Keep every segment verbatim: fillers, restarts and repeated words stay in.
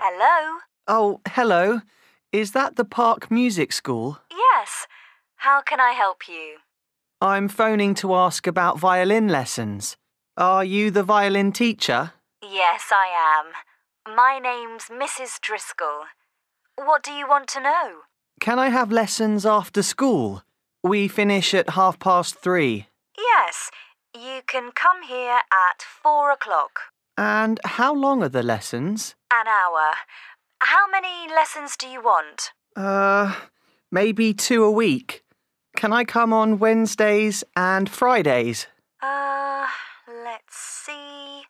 Hello? Oh, hello. Is that the Park Music School? Yes. How can I help you? I'm phoning to ask about violin lessons. Are you the violin teacher? Yes, I am. My name's Missus Driscoll. What do you want to know? Can I have lessons after school? We finish at half past three. Yes, you can come here at four o'clock. And how long are the lessons? An hour. How many lessons do you want? Uh, maybe two a week. Can I come on Wednesdays and Fridays? Uh, let's see.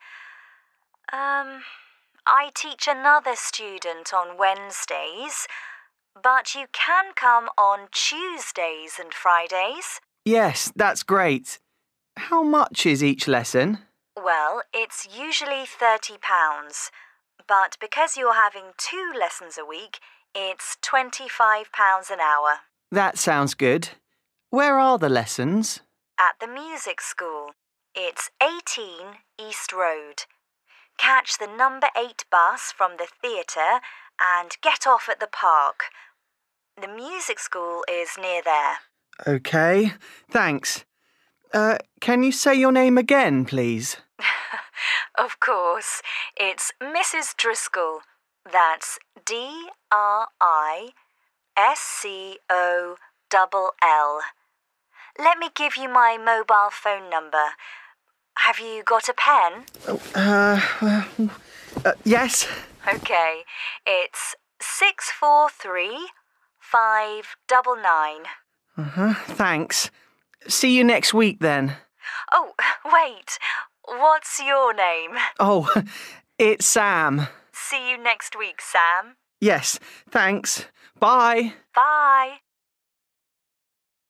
Um, I teach another student on Wednesdays, but you can come on Tuesdays and Fridays. Yes, that's great. How much is each lesson? Well, it's usually thirty pounds, but because you're having two lessons a week, it's twenty-five pounds an hour. That sounds good. Where are the lessons? At the music school. It's eighteen East Road. Catch the number eight bus from the theatre and get off at the park. The music school is near there. OK, thanks. Uh, can you say your name again, please? Of course. It's Missus Driscoll. That's D R I S C O L L. Let me give you my mobile phone number. Have you got a pen? Oh, uh, uh, uh, yes. OK. It's six four three five nine nine. Uh-huh, thanks. See you next week then. Oh, wait. What's your name? Oh, it's Sam. See you next week, Sam. Yes, thanks. Bye. Bye.